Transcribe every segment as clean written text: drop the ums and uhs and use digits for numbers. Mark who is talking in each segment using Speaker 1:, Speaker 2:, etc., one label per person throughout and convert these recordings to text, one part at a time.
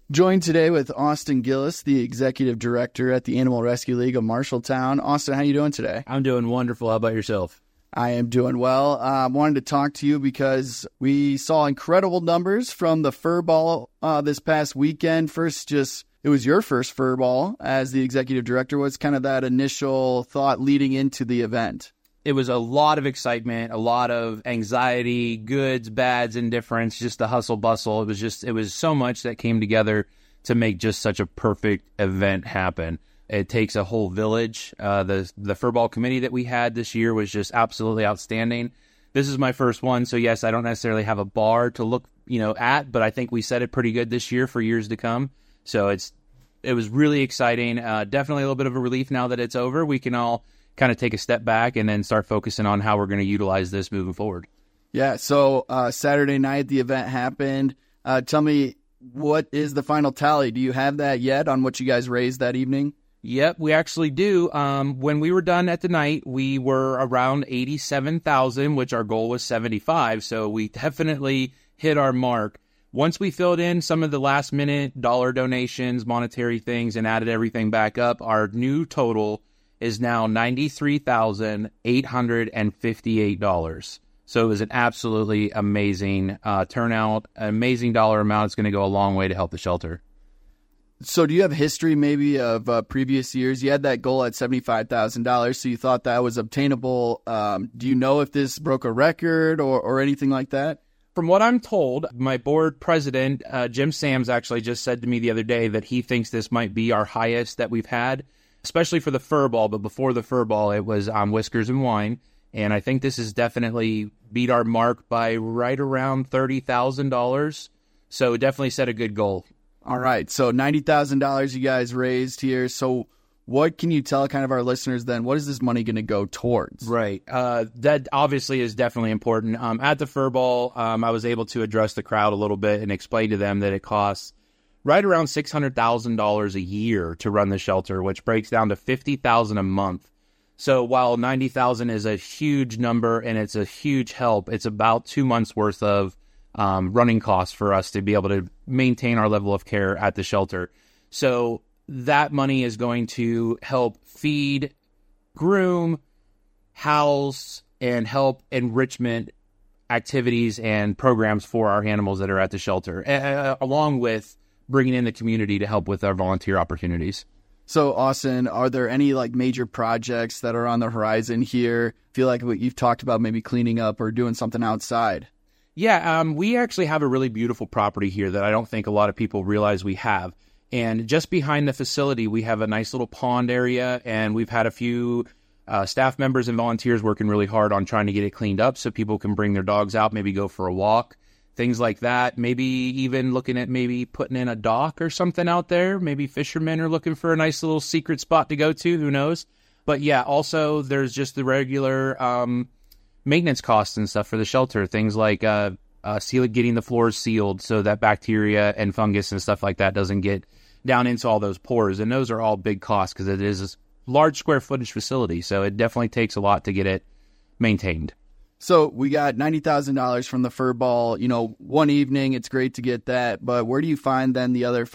Speaker 1: Joined today with Austin Gillis, the Executive Director at the Animal Rescue League of Marshalltown. Austin, how are you doing today?
Speaker 2: I'm doing wonderful. How about yourself?
Speaker 1: I am doing well. Wanted to talk to you because we saw incredible numbers from the fur ball this past weekend. It was your first fur ball as the Executive Director. What's kind of that initial thought leading into the event?
Speaker 2: It was a lot of excitement, a lot of anxiety, goods, bads, indifference, just the hustle bustle. It was so much that came together to make just such a perfect event happen. It takes a whole village. The fur ball committee that we had this year was just absolutely outstanding. This is my first one, so yes, I don't necessarily have a bar to look, at, but I think we set it pretty good this year for years to come. So it was really exciting. Definitely a little bit of a relief now that it's over. We can all kind of take a step back and then start focusing on how we're going to utilize this moving forward.
Speaker 1: Yeah, so Saturday night the event happened. Tell me, what is the final tally? Do you have that yet on what you guys raised that evening?
Speaker 2: Yep, we actually do. When we were done at the night, we were around $87,000, which our goal was $75,000, so we definitely hit our mark. Once we filled in some of the last-minute dollar donations, monetary things, and added everything back up, our new total is now $93,858. So it was an absolutely amazing turnout, an amazing dollar amount. It's going to go a long way to help the shelter.
Speaker 1: So do you have history maybe of previous years? You had that goal at $75,000, so you thought that was obtainable. Do you know if this broke a record or anything like that?
Speaker 2: From what I'm told, my board president, Jim Sams, actually just said to me the other day that he thinks this might be our highest that we've had, especially for the fur ball. But before the fur ball, it was Whiskers and Wine. And I think this has definitely beat our mark by right around $30,000. So definitely set a good goal.
Speaker 1: All right. So $90,000 you guys raised here. So what can you tell kind of our listeners then? What is this money going to go towards?
Speaker 2: Right. That obviously is definitely important. At the fur ball, I was able to address the crowd a little bit and explain to them that it costs right around $600,000 a year to run the shelter, which breaks down to $50,000 a month. So while $90,000 is a huge number and it's a huge help, it's about 2 months worth of running costs for us to be able to maintain our level of care at the shelter. So that money is going to help feed, groom, house, and help enrichment activities and programs for our animals that are at the shelter, along with bringing in the community to help with our volunteer opportunities.
Speaker 1: So, Austin, are there any major projects that are on the horizon here? Feel like what you've talked about, maybe cleaning up or doing something outside?
Speaker 2: Yeah, we actually have a really beautiful property here that I don't think a lot of people realize we have. And just behind the facility, we have a nice little pond area, and we've had a few staff members and volunteers working really hard on trying to get it cleaned up so people can bring their dogs out, maybe go for a walk, things like that. Maybe even looking at maybe putting in a dock or something out there. Maybe fishermen are looking for a nice little secret spot to go to, who knows? But yeah, also there's just the regular maintenance costs and stuff for the shelter, things like getting the floors sealed so that bacteria and fungus and stuff like that doesn't get down into all those pores. And those are all big costs because it is a large square footage facility. So it definitely takes a lot to get it maintained.
Speaker 1: So we got $90,000 from the fur ball, one evening. It's great to get that. But where do you find then the other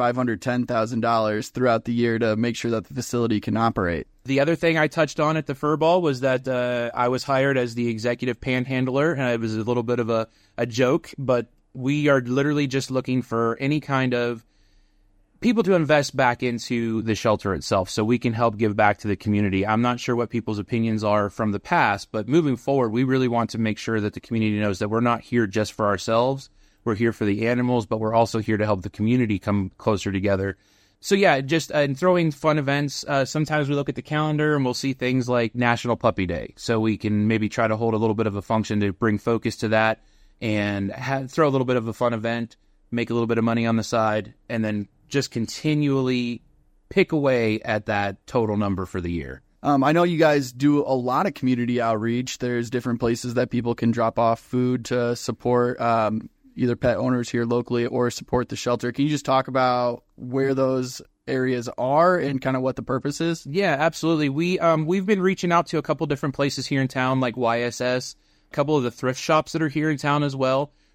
Speaker 1: $510,000 throughout the year to make sure that the facility can operate?
Speaker 2: The other thing I touched on at the fur ball was that I was hired as the executive panhandler, and it was a little bit of a joke, but we are literally just looking for any kind of people to invest back into the shelter itself so we can help give back to the community. I'm not sure what people's opinions are from the past, but moving forward, we really want to make sure that the community knows that we're not here just for ourselves. We're here for the animals, but we're also here to help the community come closer together. So yeah, just throwing fun events. Sometimes we look at the calendar and we'll see things like National Puppy Day. So we can maybe try to hold a little bit of a function to bring focus to that and throw a little bit of a fun event, make a little bit of money on the side, and then just continually pick away at that total number for the year.
Speaker 1: I know you guys do a lot of community outreach. There's different places that people can drop off food to support either pet owners here locally or support the shelter. Can you just talk about where those areas are and kind of what the purpose is?
Speaker 2: Yeah, absolutely. We've been reaching out to a couple different places here in town, like YSS, a couple of the thrift shops that are here in town as well.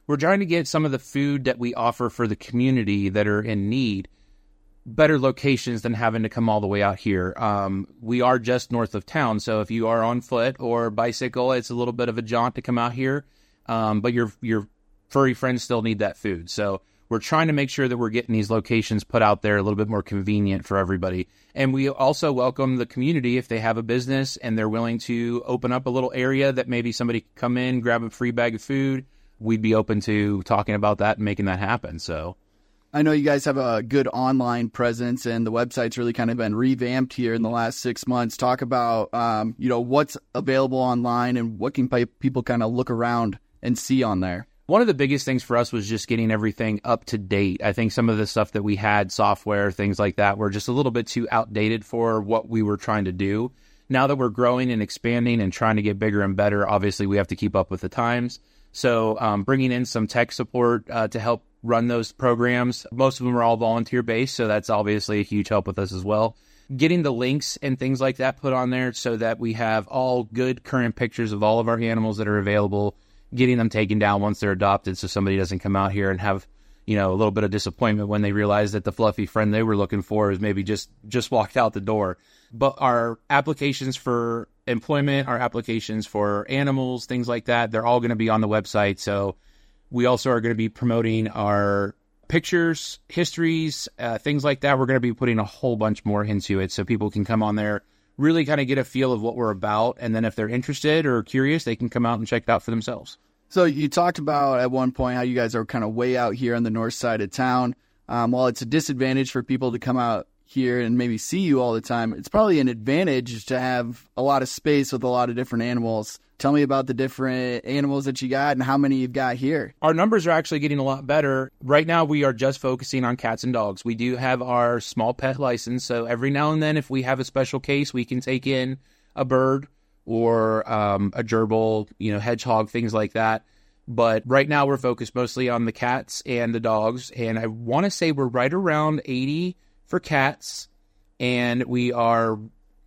Speaker 2: we're trying to get some of the food that we offer for the community that are in need better locations than having to come all the way out here. We are just north of town, so if you are on foot or bicycle, it's a little bit of a jaunt to come out here. But your furry friends still need that food. So we're trying to make sure that we're getting these locations put out there a little bit more convenient for everybody. And we also welcome the community if they have a business and they're willing to open up a little area that maybe somebody can come in, grab a free bag of food. We'd be open to talking about that and making that happen. So
Speaker 1: I know you guys have a good online presence, and the website's really kind of been revamped here in the last 6 months. Talk about, what's available online and what can people kind of look around and see on there.
Speaker 2: One of the biggest things for us was just getting everything up to date. I think some of the stuff that we had, software, things like that, were just a little bit too outdated for what we were trying to do. Now that we're growing and expanding and trying to get bigger and better, obviously we have to keep up with the times. So bringing in some tech support to help run those programs. Most of them are all volunteer-based, so that's obviously a huge help with us as well. Getting the links and things like that put on there so that we have all good current pictures of all of our animals that are available, getting them taken down once they're adopted so somebody doesn't come out here and have, a little bit of disappointment when they realize that the fluffy friend they were looking for is maybe just walked out the door. But our applications for employment, our applications for animals, things like that, they're all going to be on the website. So we also are going to be promoting our pictures, histories, things like that. We're going to be putting a whole bunch more into it so people can come on there, really kind of get a feel of what we're about. And then if they're interested or curious, they can come out and check it out for themselves.
Speaker 1: So you talked about at one point how you guys are kind of way out here on the north side of town. While it's a disadvantage for people to come out here and maybe see you all the time, it's probably an advantage to have a lot of space with a lot of different animals. Tell me about the different animals that you got and how many you've got here.
Speaker 2: Our numbers are actually getting a lot better. Right now, we are just focusing on cats and dogs. We do have our small pet license, so every now and then, if we have a special case, we can take in a bird or a gerbil, hedgehog, things like that. But right now, we're focused mostly on the cats and the dogs, and I want to say we're right around 80 for cats, and we are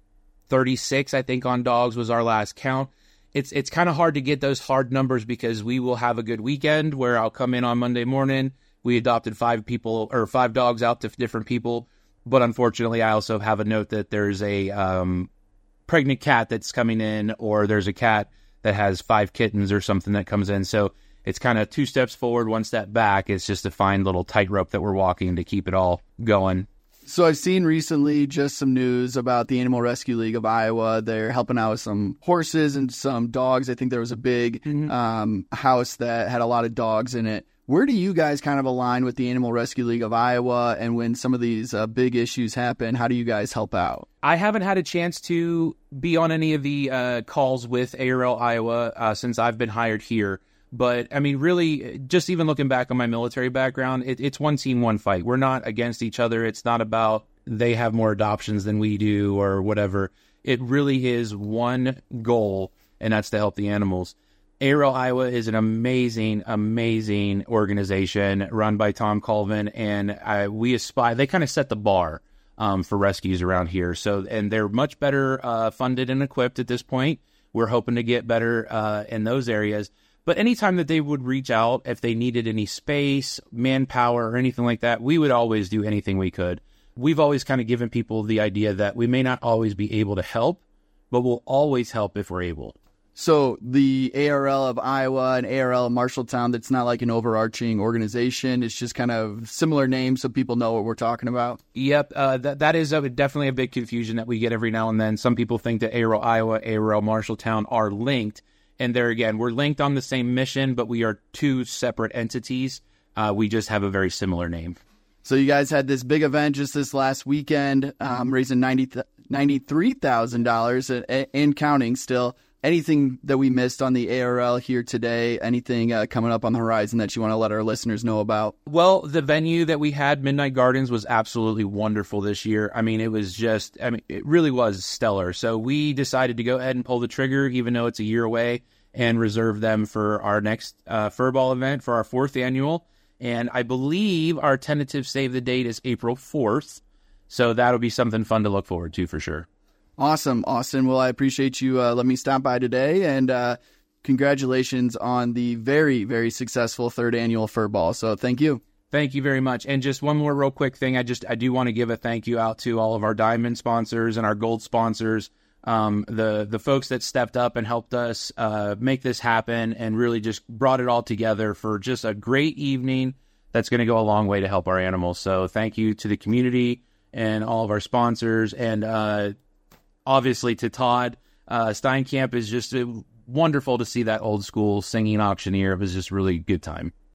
Speaker 2: 36, I think, on dogs was our last count. It's kind of hard to get those hard numbers because we will have a good weekend where I'll come in on Monday morning. We adopted 5 dogs out to different people, but unfortunately, I also have a note that there's a pregnant cat that's coming in, or there's a cat that has 5 kittens or something that comes in. So it's kind of 2 steps forward, 1 step back. It's just a fine little tightrope that we're walking to keep it all going.
Speaker 1: So I've seen recently just some news about the Animal Rescue League of Iowa. They're helping out with some horses and some dogs. I think there was a big house that had a lot of dogs in it. Where do you guys kind of align with the Animal Rescue League of Iowa? And when some of these big issues happen, how do you guys help out?
Speaker 2: I haven't had a chance to be on any of the calls with ARL Iowa since I've been hired here. But, I mean, really, just even looking back on my military background, it's one team, one fight. We're not against each other. It's not about they have more adoptions than we do or whatever. It really is one goal, and that's to help the animals. ARL Iowa is an amazing, amazing organization run by Tom Colvin, and we aspire. They kind of set the bar for rescues around here. And they're much better funded and equipped at this point. We're hoping to get better in those areas. But anytime that they would reach out, if they needed any space, manpower, or anything like that, we would always do anything we could. We've always kind of given people the idea that we may not always be able to help, but we'll always help if we're able.
Speaker 1: So the ARL of Iowa and ARL of Marshalltown, that's not like an overarching organization. It's just kind of similar names so people know what we're talking about.
Speaker 2: Yep. That is definitely a big confusion that we get every now and then. Some people think that ARL Iowa, ARL Marshalltown are linked. And there again, we're linked on the same mission, but we are 2 separate entities. We just have a very similar name.
Speaker 1: So you guys had this big event just this last weekend, raising $93,000 and counting still. Anything that we missed on the ARL here today? Anything coming up on the horizon that you want to let our listeners know about?
Speaker 2: Well, the venue that we had, Midnight Gardens, was absolutely wonderful this year. I mean, it really was stellar. So we decided to go ahead and pull the trigger, even though it's a year away, and reserve them for our next Furball event for our 4th annual. And I believe our tentative save the date is April 4th. So that'll be something fun to look forward to for sure.
Speaker 1: Awesome, Austin. Well, I appreciate you letting me stop by today. And congratulations on the very, very successful third annual Fur Ball. So thank you.
Speaker 2: Thank you very much. And just one more real quick thing. I do want to give a thank you out to all of our diamond sponsors and our gold sponsors. The folks that stepped up and helped us make this happen and really just brought it all together for just a great evening that's going to go a long way to help our animals. So thank you to the community and all of our sponsors, and obviously to Todd. Steinkamp is just wonderful to see that old school singing auctioneer. It was just really good time.